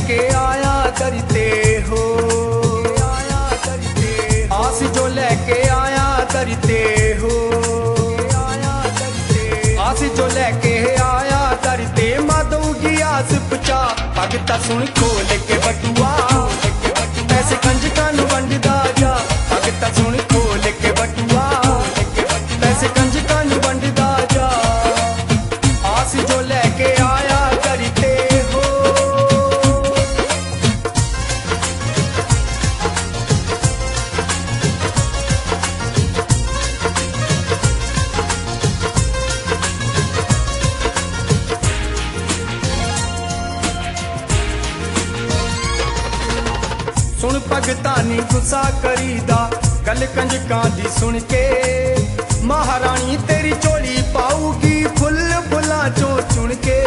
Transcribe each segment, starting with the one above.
लेके आया करते हो, आस जो लेके आया करते हो, आस जो लेके आया करते मादूगी आस पुचा भगता सुन खोल के बटुआ पैसे कंजकां नूं वंडदा जा भगता सुन खोल के बटुआ पैसे कंजकां नूं वंडदा जा आस जो लेके आया करते हो। सुन भगता नी गुस्सा करीदा गल कंजकां दी सुन के महारानी तेरी झोली पाऊगी फुल फुलां चों चुन के।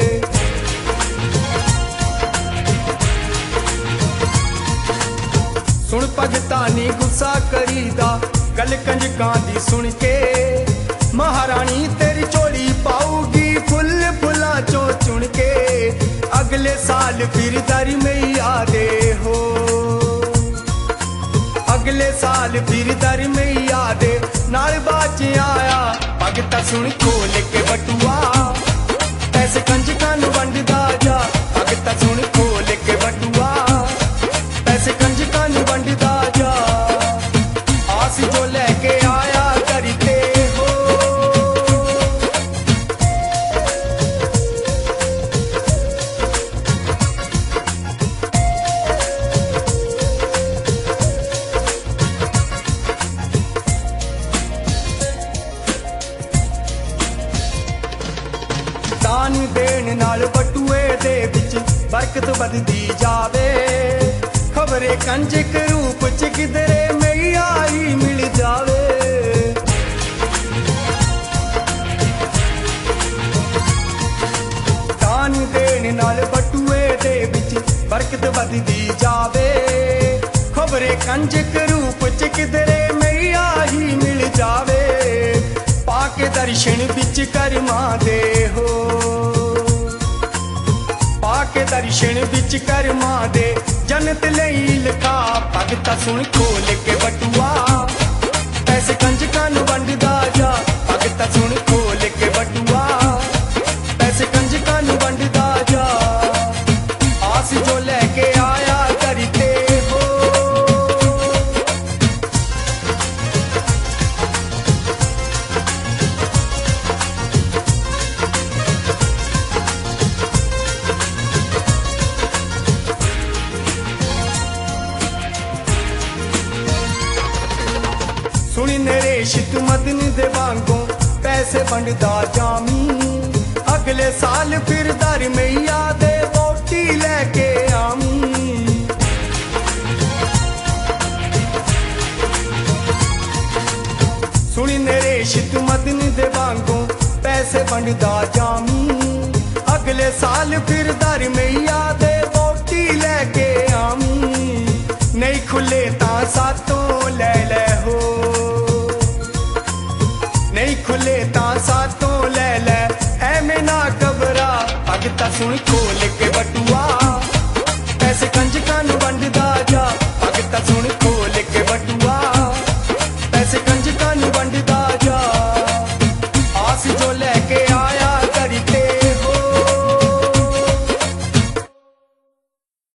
सुन भगता नी गुस्सा करीदा गल कंजकां दी सुन के महारानी तेरी झोली पाऊगी फुल फुलां चों चुन के। अगले साल फिर दर में आदे हो, अगले साल फिर दर में आदे नाल बाच आया भगता सुन खोल के बटुआ पैसे कंजकां नूं वंडदा जा भगता सुन खोल के बटुआ पैसे कंजकां नूं वंडदा जा आस जो लेके आया करते हो। दान देण नाल बटुए दे विच बरकत बधदी जावे खबरे कंजक रूप च किधरे मैया ही मिल जावे। दान देण नाल बटुए दे विच बरकत बधदी जावे खबरे कंजक रूप च किधरे मैया ही मिल जावे। पाके दर्शन बिच करमा दे हो, पाके दर्शन बिच करमा दे जन्नत लई लिखा भगता सुन खोल के बटुआ पैसे कंजकां नूं वंडदा जा भगता सुन खोल के बटुआ पैसे कंजकां नूं वंडदा जा आस जो लेके आया करते हो। सुनी नरेश तू मदन दे वांगों पैसे वंडदा जामी अगले साल फिर दर मैया दे बोटी लेके आमी। सुनी नरेश तू मदन दे वांगों पैसे वंडदा जामी अगले साल फिर दर मैया दे बोटी लेके आमी। नहीं खुले तां सातों ले ले हो, नहीं खुले तां सातों ले ले ऐवें ना घबरा भगता सुन खोल के बटुआ पैसे कंजकां नूं वंडदा